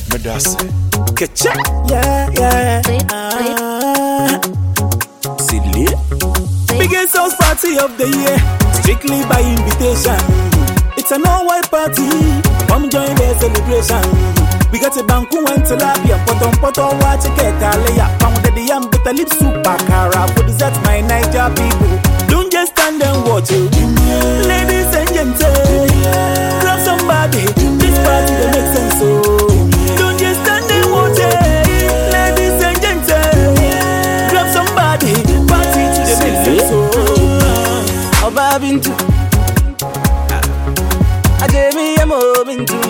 Medase. Catch it. Yeah. Silly. Biggest house party of the year, strictly by invitation. It's an all-white party. Come join the celebration. We got a banku and tilapia, potom, watch a cake, pounded the yam, but the lip soup, bakara. What is that, my Niger people? Don't just stand and watch it. Ladies and gentlemen, grab somebody. This party that makes sense, so don't just stand and watch it. Ladies and gentlemen, grab somebody. Party to the makes sense, so I've been to I gave me a moment to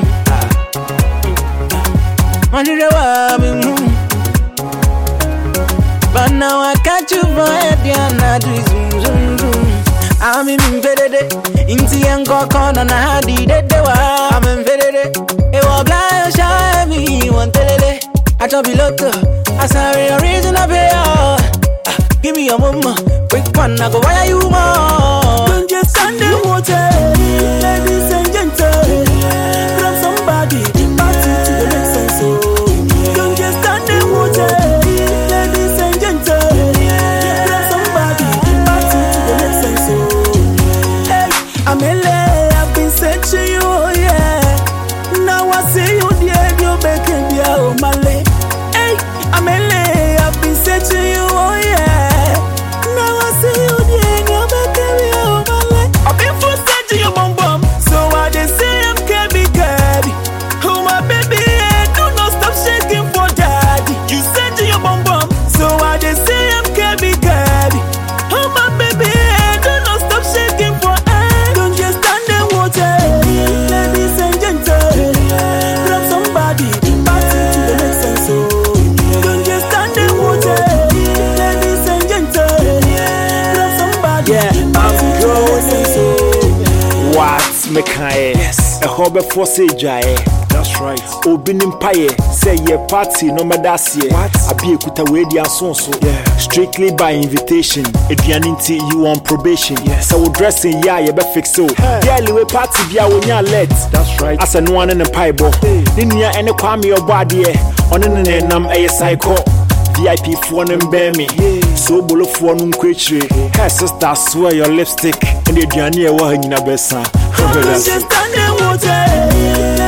but now I catch you for a piano. I'm in Fede, into young corner, and I did it. I'm in Fede, it was blind, shy me one day. I told you, look, I saw your reason of it. Give me a mama, quick one, I go, why are you more? Don't just stand in water, ladies and gentlemen, grab somebody, party to the next sense. Don't just stand in water, ladies and gentlemen, grab somebody, party to the next sense. Hey, I'm LA, I've been searching you, yeah. Now I see you, dear, you're making the oh my leg. Hey, I'm LA, I've been searching you, oh yeah. Now I see you, dear, you're making the oh my leg. I've been for searching your bum, so I they say I'm cabby. Oh my baby, do not stop shaking for daddy. You searching your bum, so I they say I'm cabby. Oh my baby, do not stop shaking for don't just stand and watch it. Ladies and gentlemen, grab somebody, party to the next sense. Don't just stand and watch it. Ladies and gentlemen, grab somebody, party to the next sense. What mekae? Yes. A hobby for say jae. That's right. Obinim paye say ye party no medase. What? Abi ekuta we dia sonso. Yeah. Strictly by invitation. Edianinti you on probation. Yes. So dressing ya ye be fix so. Daily we party bia wonya let. That's right. As a no one in the piebo. Ni nia ene kwame obade e. Ono ne nam eye cycle. VIP phone and bear me. So bolo phone unquechre. Hey sister, swear your lipstick. And the Diania wa hina besa. Just stand and watch it.